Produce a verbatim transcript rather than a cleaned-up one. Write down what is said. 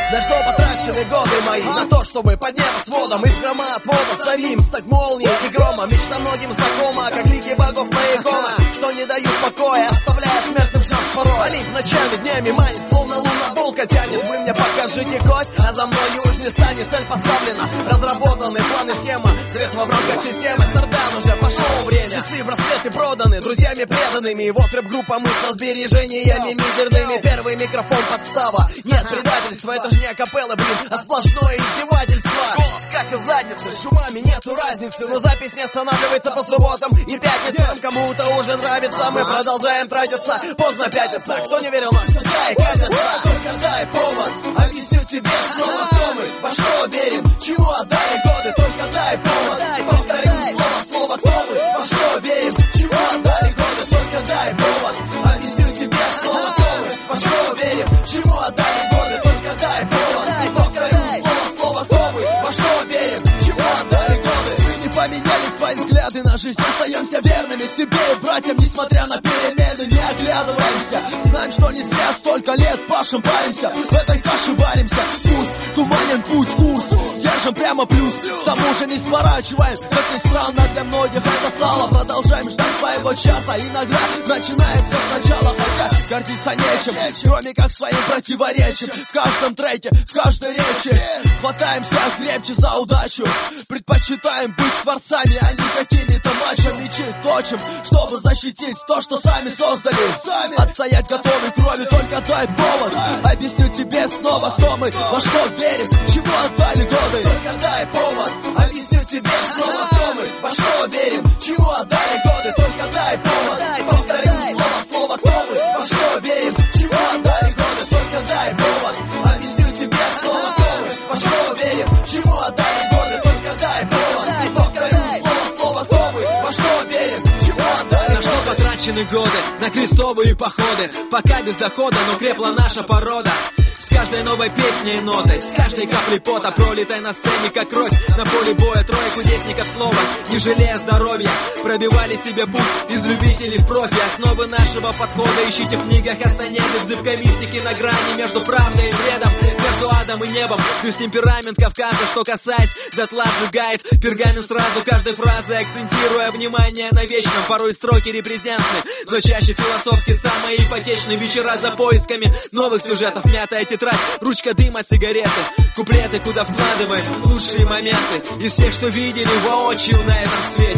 На что потрачены годы мои? На то, чтобы под небосводом из громоотвода самим стать молнией и громом. Мечта многим знакома, как лики богов на иконах, что не дают покоя, оставляя смертным шанс порой. Олимп ночами, днями манит, словно луна волка тянет. Вы мне покажите кость, а за мною уж не станет. Цель поставлена, разработаны планы, схема, средства в рамках системы. Стардан уже пошел время, часы, браслеты проданы друзьями преданными. И вот рэп-группа мы со сбережениями мизерными. Первый микрофон подстава, нет предательства, это ж не акапелла, блин, а сплошное издевательство. Голос как из задницы, с шумами нету разницы, но запись не останавливается по субботам и пятницам. Кому-то уже нравится, мы продолжаем тратиться, поздно пятиться. Кто не верил нас, пускай катятся. Только дай повод, объясню тебе снова, кто мы, во что верим, чему отдали годы. Только дай повод, повторю слово, слово, кто мы, во что верим, чему отдали годы. Только дай повод, объясню тебе снова, кто мы, во что верим, чему отдали годы. Только дай повод, повторю слово, слово, кто мы, во что верим, чему отдали годы. Мы не поменяли свои взгляды на жизнь, остаемся верными себе и братьям, несмотря на перемены, не оглядываемся. Знаем, что не зря столько лет пашем, паримся, в этой каше варимся. Пусть туманен путь, курс держим прямо плюс, к тому же не сворачиваем. Как ни странно, для многих это стало. Продолжаем ждать своего часа, иногда начинаем все сначала. Хотя гордиться нечем, кроме как своим противоречием. В каждом треке, в каждой речи хватаемся крепче за удачу. Предпочитаем быть творцами, а не какими-то мачо. Мечи точим, чтобы защитить то, что сами создали. Сами отстоять готовы крови, только дай повод. Объясню тебе снова, кто мы, во что верим, чему отдали годы. Только дай повод, объясню тебе снова, кто мы, во что верим, чему отдали годы. Только дай повод, повторю слово, слово, кто мы, во что верим, чему отдали годы. Только дай повод, объясню тебе снова, кто мы, во что верим, чему отдали годы. Только дай повод, повторю слово, слово, кто мы, во что верим, чему отдали годы. На что потрачены годы, на крестовые походы, пока без дохода, но крепла наша порода. С каждой новой песней и нотой, с каждой каплей пота, пролитой на сцене, как кровь на поле боя. Трое кудесников слова, не жалея здоровья, пробивали себе путь из любителей в профи. Основы нашего подхода ищите в книгах Кастанеды, в зыбкой мистике на грани между правдой и бредом, между адом и небом. Плюс темперамент Кавказа, что касаясь, дотла сжигает пергамент сразу каждой фразы, акцентируя внимание на вечном. Порой строки репрезентны, но чаще философски самые ипотечные. Вечера за поисками новых сюжетов, мятая тетрадь, ручка дыма, сигареты, куплеты, куда вкладываем лучшие моменты из всех, что видели воочию на этом свете.